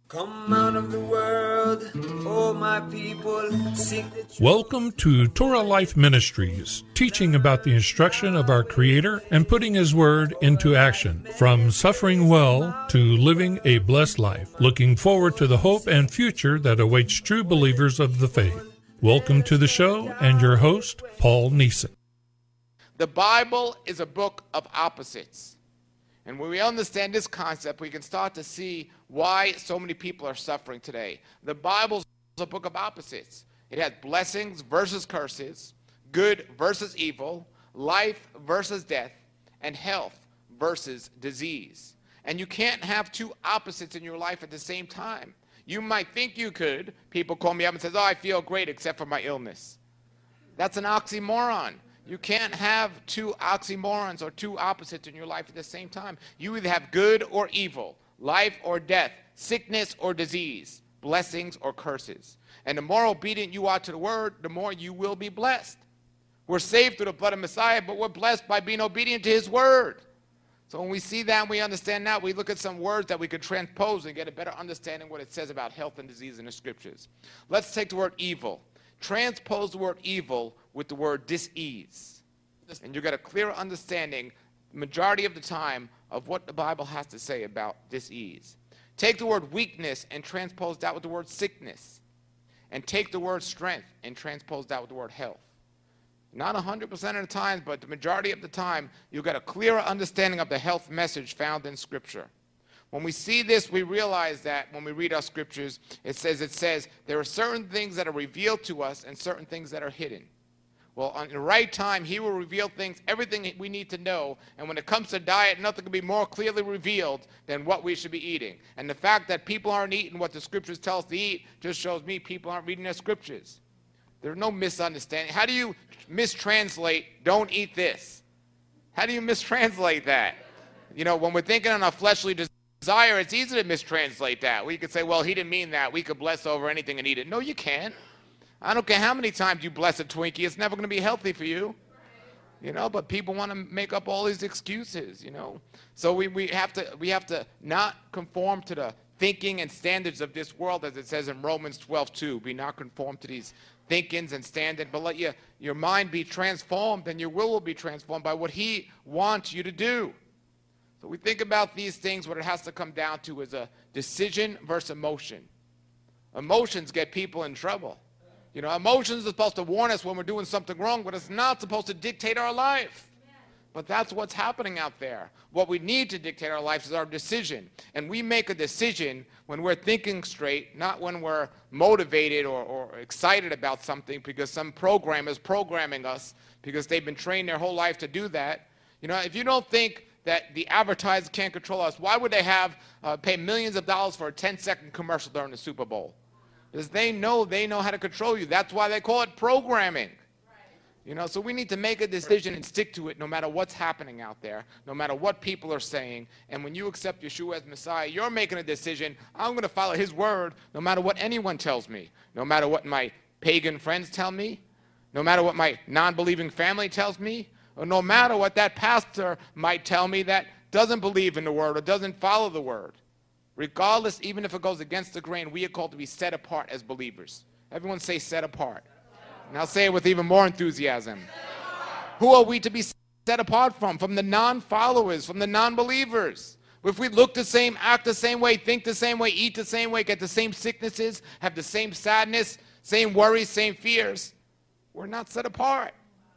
Come out of the world, oh my people, seek the truth. Welcome to Torah Life Ministries, teaching about the instruction of our Creator and putting His Word into action, from suffering well to living a blessed life. Looking forward to the hope and future that awaits true believers of the faith. Welcome to the show and your host, Paul Neeson. The Bible is a book of opposites. And when we understand this concept, we can start to see why so many people are suffering today. The Bible is a book of opposites. It has blessings versus curses, good versus evil, life versus death, and health versus disease. And you can't have two opposites in your life at the same time. You might think you could. People call me up and say, oh, I feel great except for my illness. That's an oxymoron. You can't have two oxymorons or two opposites in your life at the same time. You either have good or evil, life or death, sickness or disease, blessings or curses. And the more obedient you are to the word, the more you will be blessed. We're saved through the blood of Messiah, but we're blessed by being obedient to his word. So when we see that and we understand that, we look at some words that we could transpose and get a better understanding of what it says about health and disease in the scriptures. Let's take the word evil. Transpose the word evil with the word dis-ease. And you get a clearer understanding, the majority of the time, of what the Bible has to say about dis-ease. Take the word weakness and transpose that with the word sickness. And take the word strength and transpose that with the word health. Not 100% of the time, but the majority of the time, you get a clearer understanding of the health message found in Scripture. When we see this, we realize that when we read our scriptures, it says there are certain things that are revealed to us and certain things that are hidden. Well, on the right time, he will reveal things, everything we need to know. And when it comes to diet, nothing can be more clearly revealed than what we should be eating. And the fact that people aren't eating what the scriptures tell us to eat just shows me people aren't reading their scriptures. There's no misunderstanding. How do you mistranslate, don't eat this? How do you mistranslate that? You know, when we're thinking on our fleshly desire, it's easy to mistranslate that. We could say, well, he didn't mean that. We could bless over anything and eat it. No, you can't. I don't care how many times you bless a Twinkie. It's never going to be healthy for you. You know, but people want to make up all these excuses, you know. So we have to not conform to the thinking and standards of this world, as it says in Romans 12:2. Be not conformed to these thinkings and standards, but let your mind be transformed, and your will be transformed by what he wants you to do. So we think about these things, what it has to come down to is a decision versus emotion. Emotions get people in trouble. You know, emotions are supposed to warn us when we're doing something wrong, but it's not supposed to dictate our life. But that's what's happening out there. What we need to dictate our life is our decision. And we make a decision when we're thinking straight, not when we're motivated or excited about something because some program is programming us because they've been trained their whole life to do that. You know, if you don't think that the advertisers can't control us, why would they pay millions of dollars for a 10-second commercial during the Super Bowl? Because they know how to control you. That's why they call it programming. You know, so we need to make a decision and stick to it no matter what's happening out there, no matter what people are saying. And when you accept Yeshua as Messiah, you're making a decision. I'm going to follow his word no matter what anyone tells me, no matter what my pagan friends tell me, no matter what my non-believing family tells me, or no matter what that pastor might tell me that doesn't believe in the word or doesn't follow the word. Regardless, even if it goes against the grain, we are called to be set apart as believers. Everyone say set apart. And I'll say it with even more enthusiasm. Who are we to be set apart from? From the non-followers, from the non-believers. If we look the same, act the same way, think the same way, eat the same way, get the same sicknesses, have the same sadness, same worries, same fears, we're not set apart.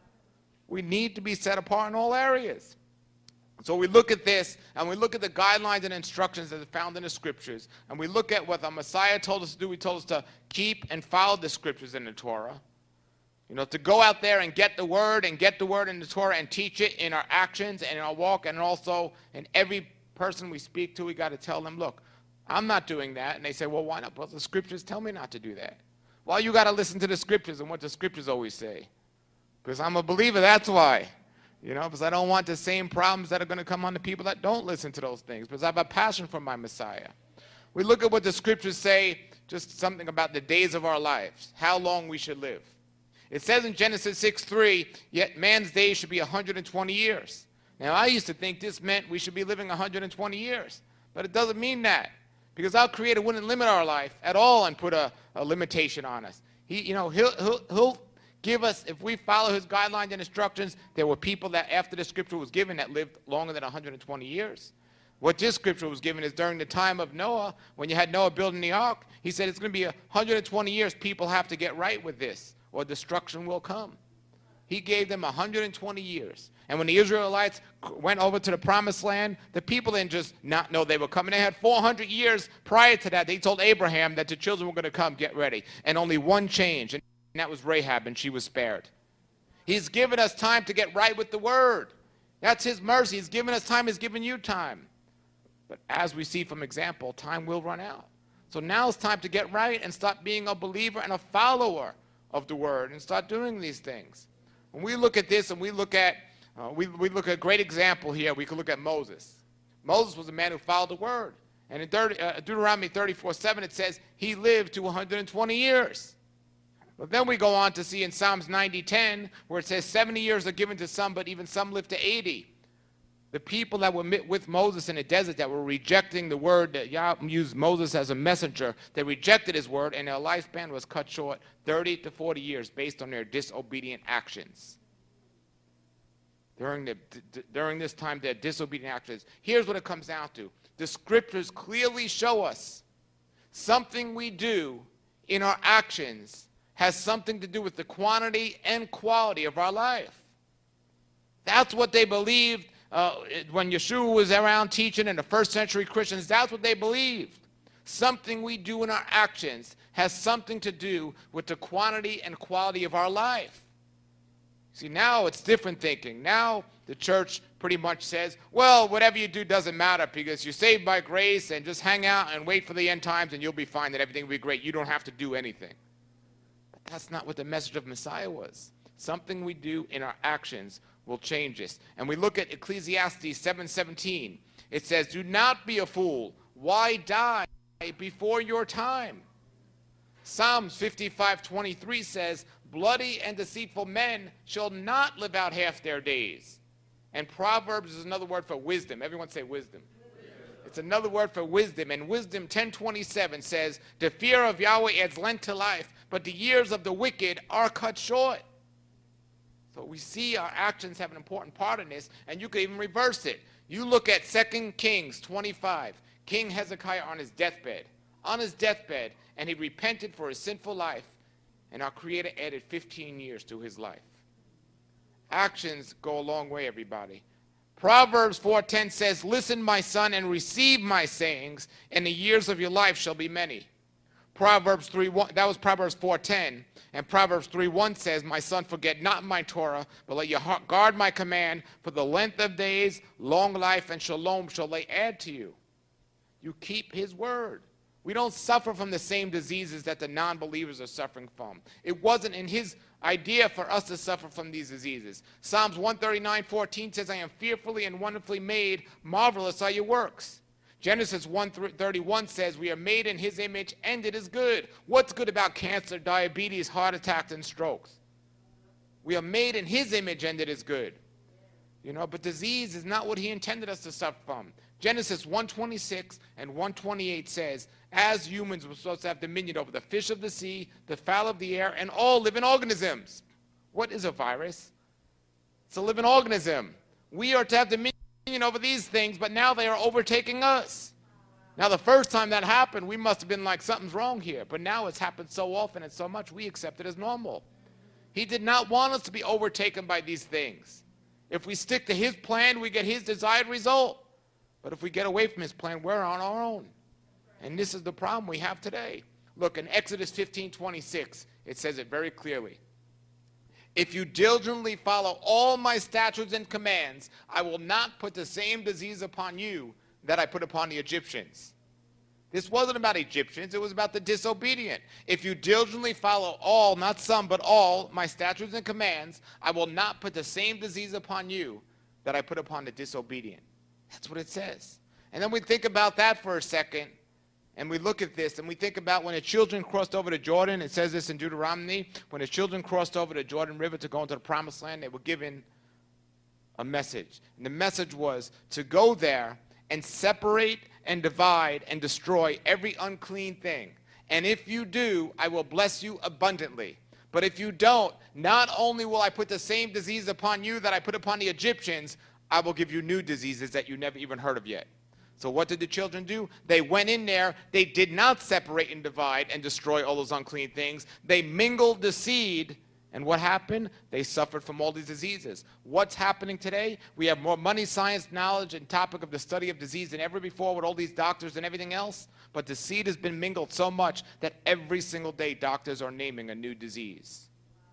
We need to be set apart in all areas. So we look at this, and we look at the guidelines and instructions that are found in the scriptures, and we look at what the Messiah told us to do. He told us to keep and follow the scriptures in the Torah. You know, to go out there and get the word in the Torah and teach it in our actions and in our walk, and also in every person we speak to, we got to tell them, look, I'm not doing that. And they say, well, why not? Well, the scriptures tell me not to do that. Well, you got to listen to the scriptures and what the scriptures always say. Because I'm a believer, that's why. You know, because I don't want the same problems that are going to come on the people that don't listen to those things. Because I have a passion for my Messiah. We look at what the scriptures say, just something about the days of our lives, how long we should live. It says in Genesis 6:3, yet man's days should be 120 years. Now, I used to think this meant we should be living 120 years. But it doesn't mean that. Because our Creator wouldn't limit our life at all and put a limitation on us. He'll give us, if we follow his guidelines and instructions. There were people that after the scripture was given that lived longer than 120 years. What this scripture was given is during the time of Noah, when you had Noah building the ark, he said it's going to be 120 years. People have to get right with this or destruction will come. He gave them 120 years. And when the Israelites went over to the promised land, the people didn't just not know they were coming. They had 400 years prior to that. They told Abraham that the children were going to come, get ready. And only one change, and that was Rahab, and she was spared. He's given us time to get right with the word. That's his mercy. He's given us time. He's given you time. But as we see from example, time will run out. So now it's time to get right and start being a believer and a follower of the word and start doing these things. When we look at this and we look at we look at a great example here, we could look at Moses. Moses was a man who followed the word. And in Deuteronomy 34:7, it says he lived to 120 years. But then we go on to see in Psalms 90:10, where it says 70 years are given to some, but even some live to 80. The people that were with Moses in the desert that were rejecting the word, that Yah used Moses as a messenger, they rejected his word, and their lifespan was cut short 30 to 40 years based on their disobedient actions. During this time, their disobedient actions. Here's what it comes down to. The scriptures clearly show us something we do in our actions has something to do with the quantity and quality of our life. That's what they believed when Yeshua was around teaching in the first century Christians. That's what they believed. Something we do in our actions has something to do with the quantity and quality of our life. See, now it's different thinking. Now the church pretty much says, well, whatever you do doesn't matter because you're saved by grace and just hang out and wait for the end times and you'll be fine, that everything will be great. You don't have to do anything. But that's not what the message of Messiah was. Something we do in our actions will change this. And we look at Ecclesiastes 7:17. It says, do not be a fool. Why die before your time? Psalms 55:23 says, bloody and deceitful men shall not live out half their days. And Proverbs is another word for wisdom. Everyone say wisdom. It's another word for wisdom. And Wisdom 10:27 says, the fear of Yahweh adds length to life, but the years of the wicked are cut short. So we see our actions have an important part in this, and you could even reverse it. You look at 2 Kings 25. King Hezekiah on his deathbed, and he repented for his sinful life, and our Creator added 15 years to his life. Actions go a long way, everybody. Proverbs 4:10 says, listen, my son, and receive my sayings, and the years of your life shall be many. Proverbs 3:1, that was Proverbs 4:10, and Proverbs 3:1 says, my son, forget not my Torah, but let your heart guard my command, for the length of days, long life, and shalom shall they add to you. You keep his word. We don't suffer from the same diseases that the non-believers are suffering from. It wasn't in his idea for us to suffer from these diseases. Psalms 139:14 says, I am fearfully and wonderfully made, marvelous are your works. Genesis 1:31 says, we are made in his image, and it is good. What's good about cancer, diabetes, heart attacks, and strokes? We are made in his image, and it is good. But disease is not what he intended us to suffer from. Genesis 1:26 and 1:28 says, as humans, we're supposed to have dominion over the fish of the sea, the fowl of the air, and all living organisms. What is a virus? It's a living organism. We are to have dominion over these things, but now they are overtaking us. Now, the first time that happened, we must have been like, something's wrong here. But now it's happened so often and so much, we accept it as normal. He did not want us to be overtaken by these things. If we stick to his plan, we get his desired result. But if we get away from his plan, we're on our own. And this is the problem we have today. Look, in Exodus 15:26, it says it very clearly. If you diligently follow all my statutes and commands, I will not put the same disease upon you that I put upon the Egyptians. This wasn't about Egyptians, it was about the disobedient. If you diligently follow all, not some, but all, my statutes and commands, I will not put the same disease upon you that I put upon the disobedient. That's what it says. And then we think about that for a second, and we look at this, and we think about when the children crossed over to Jordan. It says this in Deuteronomy. When the children crossed over the Jordan River to go into the promised land, they were given a message. And the message was to go there and separate and divide and destroy every unclean thing. And if you do, I will bless you abundantly. But if you don't, not only will I put the same disease upon you that I put upon the Egyptians, I will give you new diseases that you never even heard of yet. So what did the children do? They went in there. They did not separate and divide and destroy all those unclean things. They mingled the seed. And what happened? They suffered from all these diseases. What's happening today? We have more money, science, knowledge, and topic of the study of disease than ever before with all these doctors and everything else. But the seed has been mingled so much that every single day doctors are naming a new disease.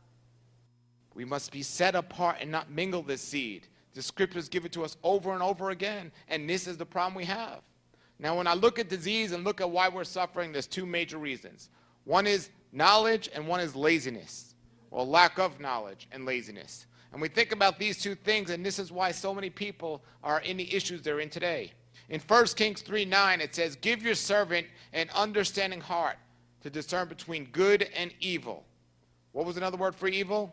We must be set apart and not mingle this seed. The scriptures give it to us over and over again, and this is the problem we have. Now, when I look at disease and look at why we're suffering, there's two major reasons. One is knowledge and one is laziness, or lack of knowledge and laziness. And we think about these two things, and this is why so many people are in the issues they're in today. In 1 Kings 3:9, it says, give your servant an understanding heart to discern between good and evil. What was another word for evil?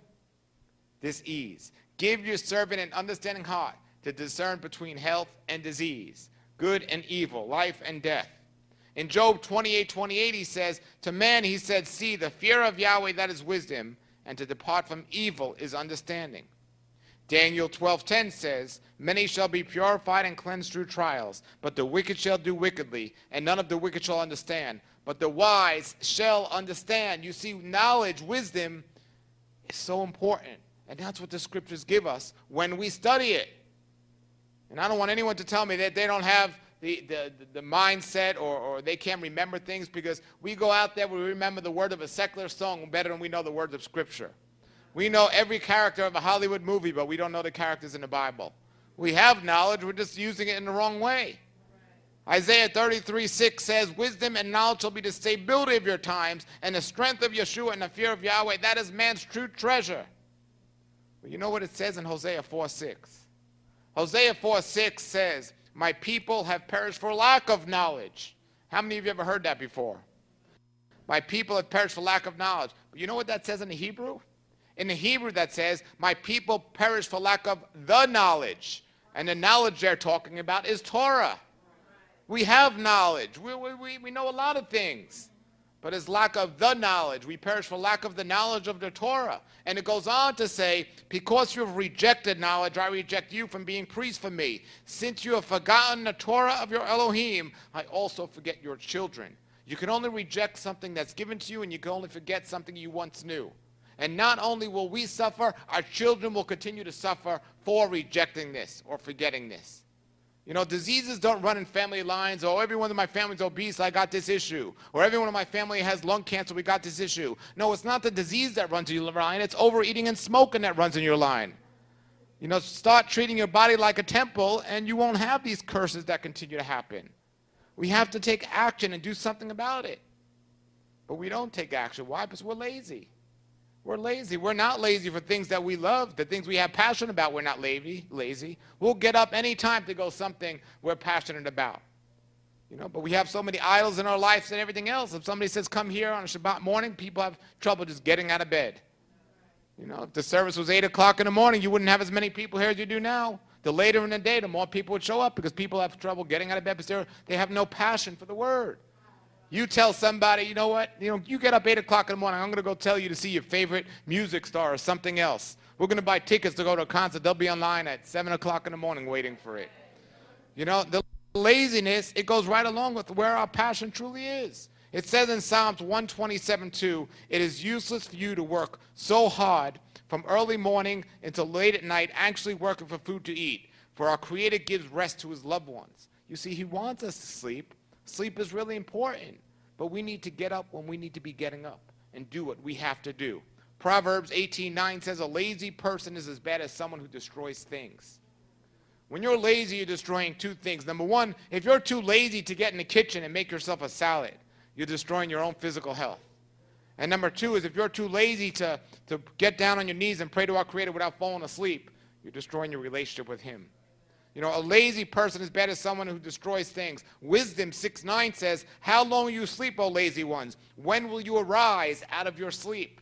Disease. Give your servant an understanding heart to discern between health and disease, good and evil, life and death. In Job 28:28, he says, to man he said, see, the fear of Yahweh, that is wisdom, and to depart from evil is understanding. Daniel 12:10 says, many shall be purified and cleansed through trials, but the wicked shall do wickedly, and none of the wicked shall understand. But the wise shall understand. You see, knowledge, wisdom is so important. And that's what the scriptures give us when we study it. And I don't want anyone to tell me that they don't have the mindset or they can't remember things, because we go out there, we remember the word of a secular song better than we know the words of Scripture. We know every character of a Hollywood movie, but we don't know the characters in the Bible. We have knowledge, we're just using it in the wrong way. Isaiah 33:6 says, wisdom and knowledge shall be the stability of your times, and the strength of Yeshua and the fear of Yahweh, that is man's true treasure. But you know what it says in Hosea 4:6? Hosea 4:6 says, my people have perished for lack of knowledge. How many of you ever heard that before? My people have perished for lack of knowledge. But you know what that says in the Hebrew? In the Hebrew that says, my people perish for lack of the knowledge. And the knowledge they're talking about is Torah. We have knowledge. We know a lot of things. But it's lack of the knowledge. We perish for lack of the knowledge of the Torah. And it goes on to say, because you have rejected knowledge, I reject you from being priest for me. Since you have forgotten the Torah of your Elohim, I also forget your children. You can only reject something that's given to you, and you can only forget something you once knew. And not only will we suffer, our children will continue to suffer for rejecting this or forgetting this. You know, diseases don't run in family lines. Oh, everyone in my family is obese, I got this issue. Or everyone in my family has lung cancer, we got this issue. No, it's not the disease that runs in your line. It's overeating and smoking that runs in your line. You know, start treating your body like a temple, and you won't have these curses that continue to happen. We have to take action and do something about it. But we don't take action. Why? Because we're lazy. We're lazy. We're not lazy for things that we love. The things we have passion about, we're not lazy. We'll get up any time to go something we're passionate about. You know, but we have so many idols in our lives and everything else. If somebody says, come here on a Shabbat morning, people have trouble just getting out of bed. You know, if the service was 8 o'clock in the morning, you wouldn't have as many people here as you do now. The later in the day, the more people would show up, because people have trouble getting out of bed because they have no passion for the word. You tell somebody, you know what, you get up 8 o'clock in the morning, I'm going to go tell you to see your favorite music star or something else. We're going to buy tickets to go to a concert. They'll be online at 7 o'clock in the morning waiting for it. You know, the laziness, it goes right along with where our passion truly is. It says in Psalms 127:2, it is useless for you to work so hard from early morning until late at night, actually working for food to eat. For our Creator gives rest to his loved ones. You see, he wants us to sleep. Sleep is really important, but we need to get up when we need to be getting up and do what we have to do. Proverbs 18:9 says, a lazy person is as bad as someone who destroys things. When you're lazy, you're destroying two things. Number one, if you're too lazy to get in the kitchen and make yourself a salad, you're destroying your own physical health. And number two is if you're too lazy to get down on your knees and pray to our Creator without falling asleep, you're destroying your relationship with him. You know, a lazy person is better than someone who destroys things. Wisdom 6:9 says, how long will you sleep, O lazy ones? When will you arise out of your sleep?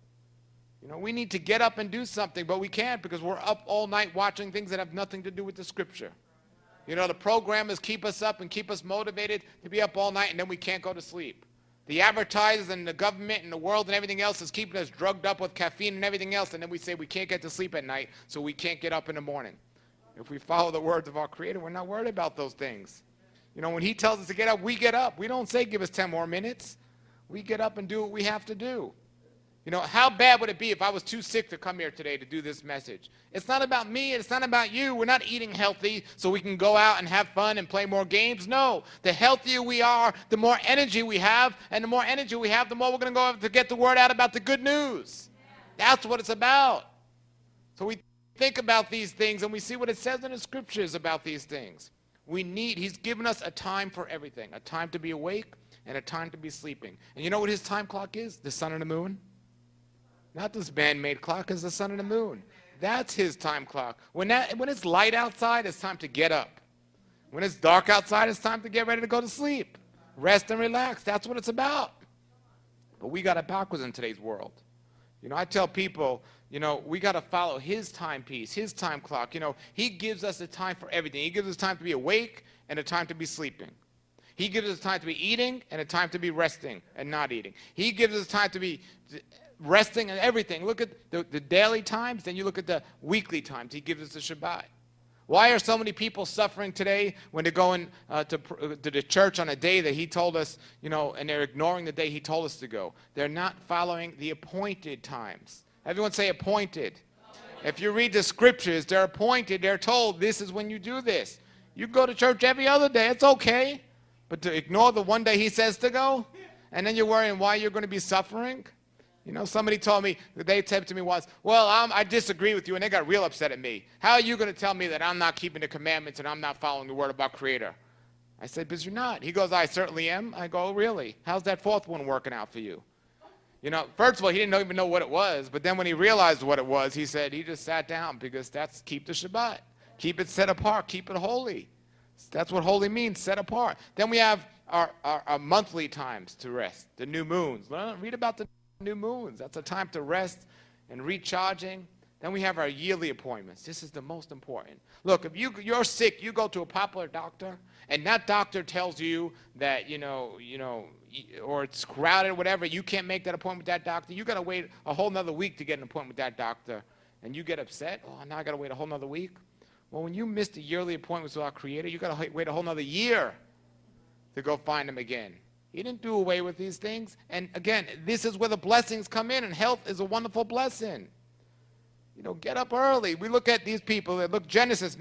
You know, we need to get up and do something, but we can't because we're up all night watching things that have nothing to do with the Scripture. You know, the programmers keep us up and keep us motivated to be up all night, and then we can't go to sleep. The advertisers and the government and the world and everything else is keeping us drugged up with caffeine and everything else, and then we say we can't get to sleep at night, so we can't get up in the morning. If we follow the words of our Creator, we're not worried about those things. You know, when He tells us to get up, we get up. We don't say give us 10 more minutes. We get up and do what we have to do. You know, how bad would it be if I was too sick to come here today to do this message? It's not about me. It's not about you. We're not eating healthy so we can go out and have fun and play more games. No. The healthier we are, the more energy we have. And the more energy we have, the more we're going to go to get the word out about the good news. That's what it's about. So we think about these things and we see what it says in the scriptures about these things. He's given us a time for everything. A time to be awake and a time to be sleeping. And you know what His time clock is? The sun and the moon. Not this man-made clock, it's the sun and the moon. That's His time clock. When it's light outside, it's time to get up. When it's dark outside, it's time to get ready to go to sleep. Rest and relax. That's what it's about. But we got it backwards in today's world. You know, I tell people, you know, we got to follow His timepiece, His time clock. You know, He gives us a time for everything. He gives us time to be awake and a time to be sleeping. He gives us time to be eating and a time to be resting and not eating. He gives us time to be resting and everything. Look at the daily times, then you look at the weekly times. He gives us the Shabbat. Why are so many people suffering today when they're going to the church on a day that He told us, you know, and they're ignoring the day He told us to go? They're not following the appointed times. Everyone say appointed. If you read the scriptures, they're appointed. They're told this is when you do this. You go to church every other day. It's okay. But to ignore the one day He says to go, and then you're worrying why you're going to be suffering? You know, somebody told me, they said to me once, well, I disagree with you, and they got real upset at me. How are you going to tell me that I'm not keeping the commandments and I'm not following the word of our Creator? I said, because you're not. He goes, I certainly am. I go, oh, really? How's that fourth one working out for you? You know, first of all, he didn't even know what it was, but then when he realized what it was, he said, he just sat down, because that's keep the Shabbat. Keep it set apart. Keep it holy. That's what holy means, set apart. Then we have our monthly times to rest, the new moons. Read about the new moons. That's a time to rest and recharging. Then we have our yearly appointments. This is the most important. Look, if you're sick, you go to a popular doctor, and that doctor tells you that, you know, or it's crowded or whatever, you can't make that appointment with that doctor. You got to wait a whole nother week to get an appointment with that doctor, and you get upset. Oh, now I got to wait a whole nother week. Well, when you miss the yearly appointments with our Creator, you got to wait a whole nother year to go find Him again. He didn't do away with these things. And again, this is where the blessings come in, and health is a wonderful blessing. You know, get up early. We look at these people. Look, Genesis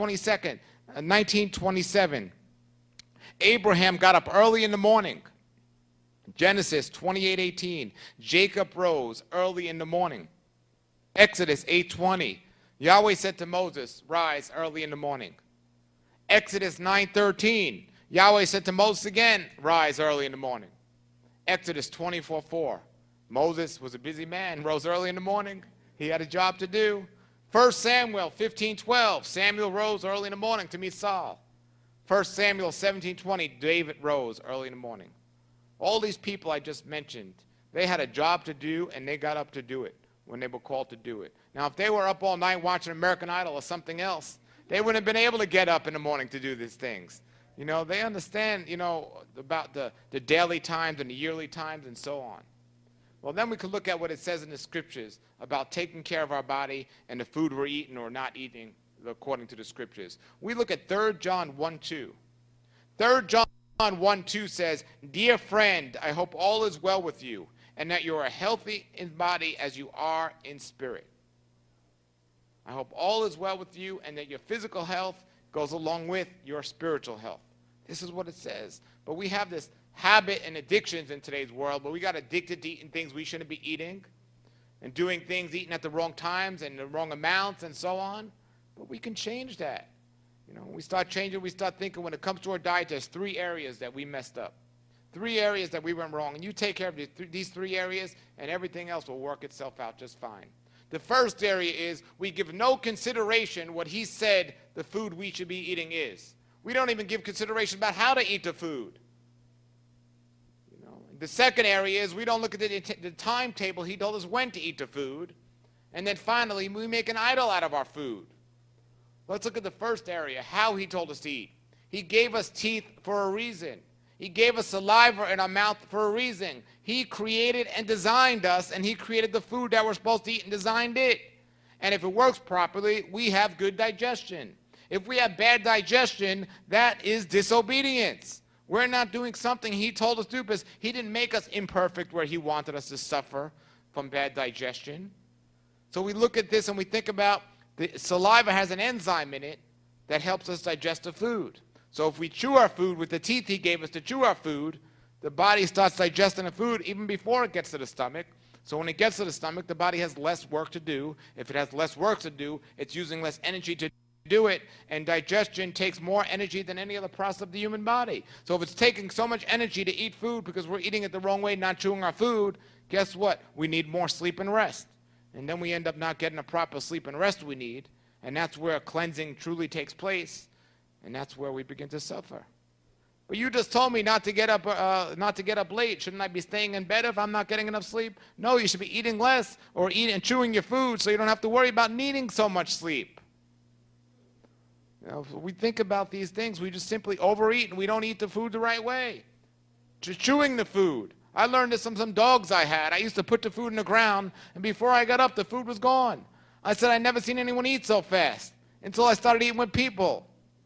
1927. Abraham got up early in the morning. Genesis 28:18. Jacob rose early in the morning. Exodus 8:20. Yahweh said to Moses, rise early in the morning. Exodus 9:13. Yahweh said to Moses again, rise early in the morning. Exodus 24:4. Moses was a busy man, rose early in the morning. He had a job to do. 1 Samuel 15:12. Samuel rose early in the morning to meet Saul. 1 Samuel 17:20. David rose early in the morning. All these people I just mentioned, they had a job to do, and they got up to do it when they were called to do it. Now, if they were up all night watching American Idol or something else, they wouldn't have been able to get up in the morning to do these things. You know, they understand, you know, about the daily times and the yearly times and so on. Well, then we can look at what it says in the scriptures about taking care of our body and the food we're eating or not eating according to the scriptures. We look at 3 John 1:2. 3 John 1:2 says, dear friend, I hope all is well with you and that you are healthy in body as you are in spirit. I hope all is well with you and that your physical health goes along with your spiritual health. This is what it says. But we have this habit and addictions in today's world, but we got addicted to eating things we shouldn't be eating and doing things, eating at the wrong times and the wrong amounts and so on. But we can change that. You know, when we start changing, we start thinking when it comes to our diet, there's 3 areas that we messed up. 3 areas that we went wrong. And you take care of these 3 areas, and everything else will work itself out just fine. The first area is we give no consideration what He said the food we should be eating is. We don't even give consideration about how to eat the food. You know, the second area is we don't look at the timetable He told us when to eat the food. And then finally, we make an idol out of our food. Let's look at the first area, how he told us to eat. He gave us teeth for a reason. He gave us saliva in our mouth for a reason. He created and designed us, and he created the food that we're supposed to eat and designed it. And if it works properly, we have good digestion. If we have bad digestion, that is disobedience. We're not doing something he told us to do, because he didn't make us imperfect where he wanted us to suffer from bad digestion. So we look at this and we think about the saliva has an enzyme in it that helps us digest the food. So if we chew our food with the teeth he gave us to chew our food, the body starts digesting the food even before it gets to the stomach. So when it gets to the stomach, the body has less work to do. If it has less work to do, it's using less energy to do it, and digestion takes more energy than any other process of the human body. So if it's taking so much energy to eat food because we're eating it the wrong way, not chewing our food, guess what? We need more sleep and rest. And then we end up not getting the proper sleep and rest we need, and that's where cleansing truly takes place, and that's where we begin to suffer. But you just told me not to get up late. Shouldn't I be staying in bed if I'm not getting enough sleep? No, you should be eating less or eating and chewing your food so you don't have to worry about needing so much sleep. You know, if we think about these things, we just simply overeat and we don't eat the food the right way. Just chewing the food. I learned this from some dogs I had. I used to put the food in the ground, and before I got up, the food was gone. I said, I never seen anyone eat so fast until I started eating with people.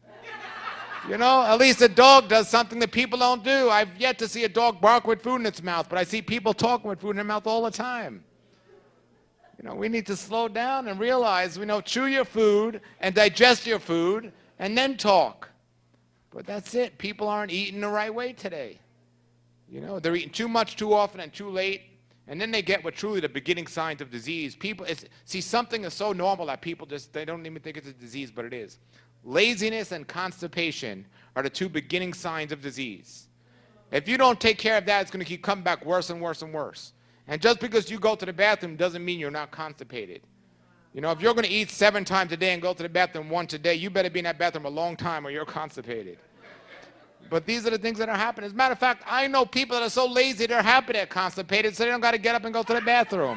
You know, at least a dog does something that people don't do. I've yet to see a dog bark with food in its mouth, but I see people talking with food in their mouth all the time. You know, we need to slow down and realize, chew your food and digest your food and then talk. But that's it. People aren't eating the right way today. You know, they're eating too much too often and too late, and then they get what truly the beginning signs of disease. Something is so normal that people they don't even think it's a disease, but it is. Laziness and constipation are the two beginning signs of disease. If you don't take care of that, it's going to keep coming back worse and worse and worse. And just because you go to the bathroom doesn't mean you're not constipated. You know, if you're going to eat 7 times a day and go to the bathroom once a day, you better be in that bathroom a long time or you're constipated. But these are the things that are happening. As a matter of fact, I know people that are so lazy they're happy they're constipated, so they don't got to get up and go to the bathroom.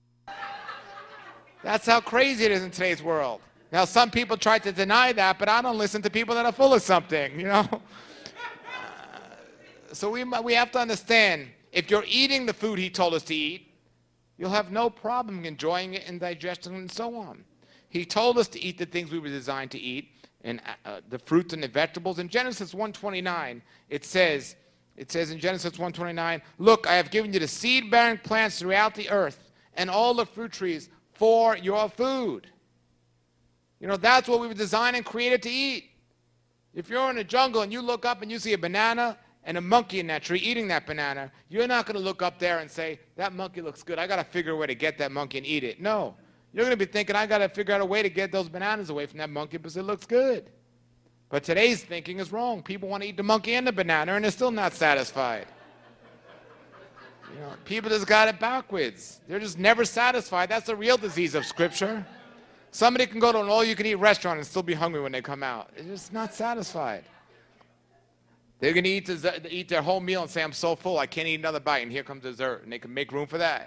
That's how crazy it is in today's world. Now, some people try to deny that, but I don't listen to people that are full of something, you know. So we have to understand, if you're eating the food he told us to eat, you'll have no problem enjoying it and digesting it and so on. He told us to eat the things we were designed to eat, and the fruits and the vegetables. In Genesis 1:29, it says in Genesis 1:29, look, I have given you the seed-bearing plants throughout the earth and all the fruit trees for your food. You know, that's what we were designed and created to eat. If you're in the jungle and you look up and you see a banana and a monkey in that tree eating that banana, you're not going to look up there and say, that monkey looks good. I got to figure a way to get that monkey and eat it. No. You're going to be thinking, I got to figure out a way to get those bananas away from that monkey because it looks good. But today's thinking is wrong. People want to eat the monkey and the banana, and they're still not satisfied. You know, people just got it backwards. They're just never satisfied. That's the real disease of Scripture. Somebody can go to an all-you-can-eat restaurant and still be hungry when they come out. They're just not satisfied. They're going to eat their whole meal and say, I'm so full, I can't eat another bite, and here comes dessert, and they can make room for that.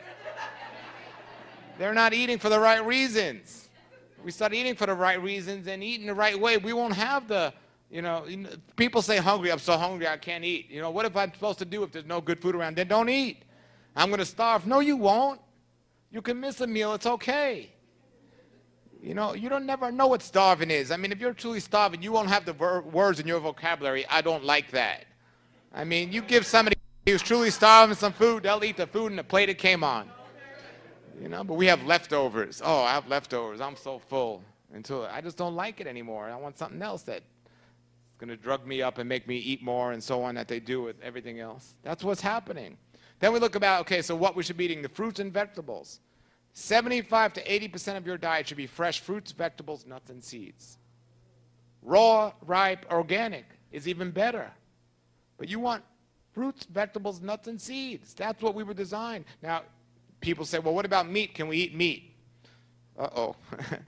They're not eating for the right reasons. We start eating for the right reasons and eating the right way. We won't have people say hungry, I'm so hungry I can't eat. You know, what if I'm supposed to do if there's no good food around? Then don't eat. I'm going to starve. No, you won't. You can miss a meal. It's okay. You know, you don't never know what starving is. I mean, if you're truly starving, you won't have the words in your vocabulary, I don't like that. I mean, you give somebody who's truly starving some food, they'll eat the food and the plate it came on. You know, but we have leftovers. Oh, I have leftovers. I'm so full. Until I just don't like it anymore. I want something else that's going to drug me up and make me eat more and so on that they do with everything else. That's what's happening. Then we look about, okay, so what we should be eating, the fruits and vegetables. 75 to 80% of your diet should be fresh fruits, vegetables, nuts, and seeds. Raw, ripe, organic is even better. But you want fruits, vegetables, nuts, and seeds. That's what we were designed. Now, people say, well, what about meat? Can we eat meat? Uh-oh.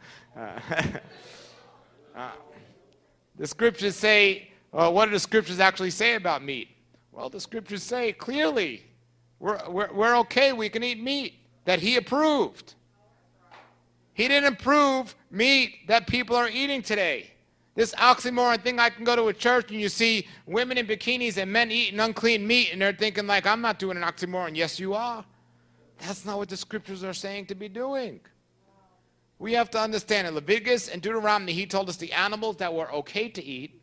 The scriptures say, what do the scriptures actually say about meat? Well, the scriptures say clearly, we're okay, we can eat meat that he approved. He didn't improve meat that people are eating today. This oxymoron thing, I can go to a church and you see women in bikinis and men eating unclean meat, and they're thinking like, I'm not doing an oxymoron. Yes, you are. That's not what the scriptures are saying to be doing. We have to understand in Leviticus and Deuteronomy, he told us the animals that were okay to eat.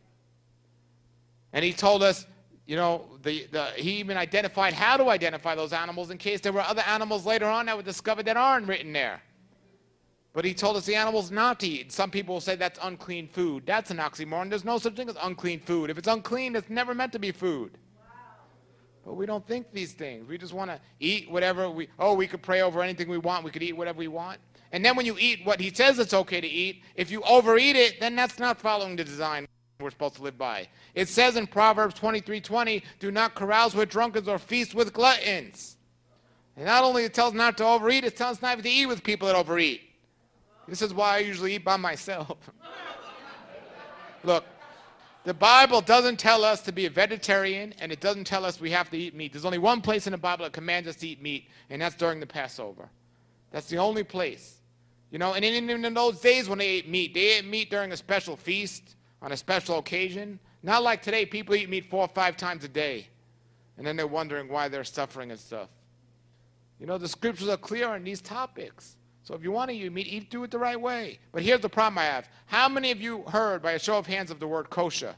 And he told us, you know, he even identified how to identify those animals in case there were other animals later on that were discovered that aren't written there. But he told us the animals not to eat. Some people will say that's unclean food. That's an oxymoron. There's no such thing as unclean food. If it's unclean, it's never meant to be food. But we don't think these things. We just want to eat whatever we could pray over anything we want. We could eat whatever we want. And then when you eat what he says it's okay to eat, if you overeat it, then that's not following the design we're supposed to live by. It says in Proverbs 23:20, do not carouse with drunkards or feast with gluttons. And not only it tells not to overeat, it tells not to eat with people that overeat. This is why I usually eat by myself. Look, the Bible doesn't tell us to be a vegetarian, and it doesn't tell us we have to eat meat. There's only one place in the Bible that commands us to eat meat, and that's during the Passover. That's the only place. You know, and in those days when they ate meat during a special feast, on a special occasion. Not like today, people eat meat 4 or 5 times a day, and then they're wondering why they're suffering and stuff. You know, the scriptures are clear on these topics. So if you want to eat meat, do it the right way. But here's the problem I have. How many of you heard, by a show of hands, of the word kosher?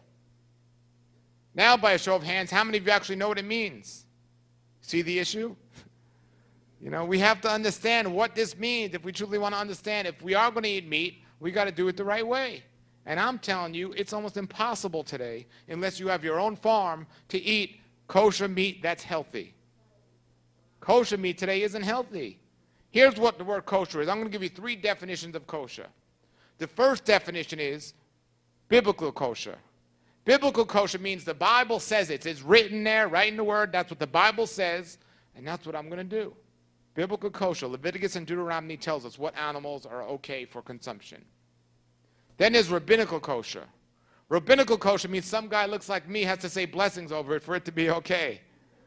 Now, by a show of hands, how many of you actually know what it means? See the issue? You know, we have to understand what this means if we truly want to understand. If we are going to eat meat, we got to do it the right way. And I'm telling you, it's almost impossible today, unless you have your own farm, to eat kosher meat that's healthy. Kosher meat today isn't healthy. Here's what the word kosher is. I'm going to give you 3 definitions of kosher. The first definition is biblical kosher. Biblical kosher means the Bible says it. It's written there, right in the word. That's what the Bible says, and that's what I'm going to do. Biblical kosher. Leviticus and Deuteronomy tells us what animals are okay for consumption. Then there's rabbinical kosher. Rabbinical kosher means some guy looks like me has to say blessings over it for it to be okay.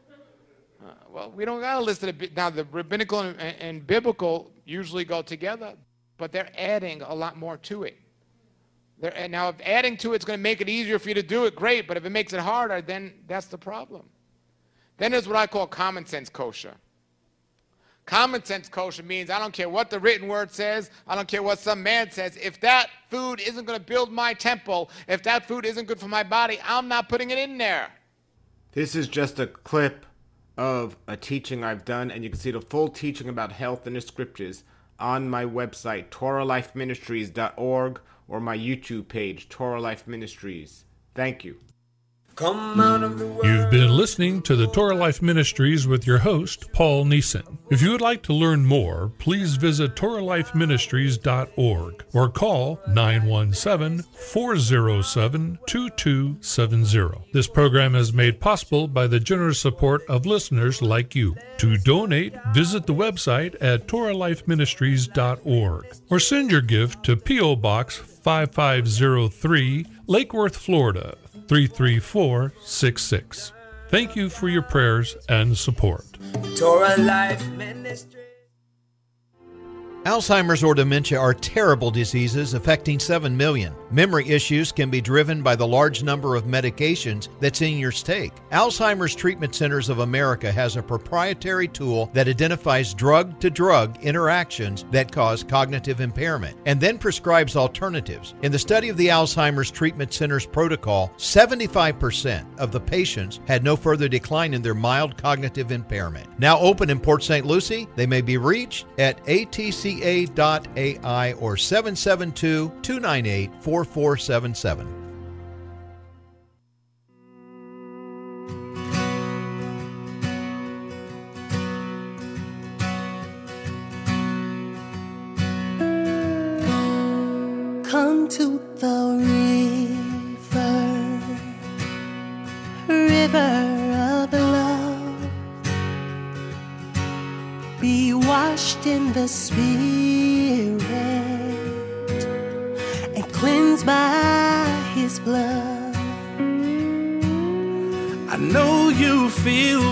Well, we don't got to listen to now. The rabbinical and biblical usually go together, but they're adding a lot more to it. Now, if adding to it's going to make it easier for you to do it, great. But if it makes it harder, then that's the problem. Then there's what I call common sense kosher. Common sense kosher means I don't care what the written word says. I don't care what some man says. If that food isn't going to build my temple, if that food isn't good for my body, I'm not putting it in there. This is just a clip of a teaching I've done, and you can see the full teaching about health in the scriptures on my website, TorahLifeMinistries.org, or my YouTube page, Torah Life Ministries. Thank you. Come out of the world. You've been listening to the Torah Life Ministries with your host, Paul Neeson. If you would like to learn more, please visit TorahLifeMinistries.org or call 917-407-2270. This program is made possible by the generous support of listeners like you. To donate, visit the website at TorahLifeMinistries.org or send your gift to P.O. Box 5503, Lake Worth, Florida 33466. Thank you for your prayers and support. Torah Life Ministry. Alzheimer's or dementia are terrible diseases affecting 7 million. Memory issues can be driven by the large number of medications that seniors take. Alzheimer's Treatment Centers of America has a proprietary tool that identifies drug-to-drug interactions that cause cognitive impairment and then prescribes alternatives. In the study of the Alzheimer's Treatment Center's protocol, 75% of the patients had no further decline in their mild cognitive impairment. Now open in Port St. Lucie, they may be reached at ATCA.ai or 772-298-4477. Come to the river of love. Be washed in the Spirit and cleansed by His blood. I know you feel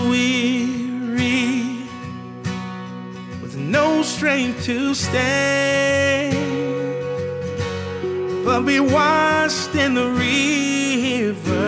weary with no strength to stand. will be washed in the river.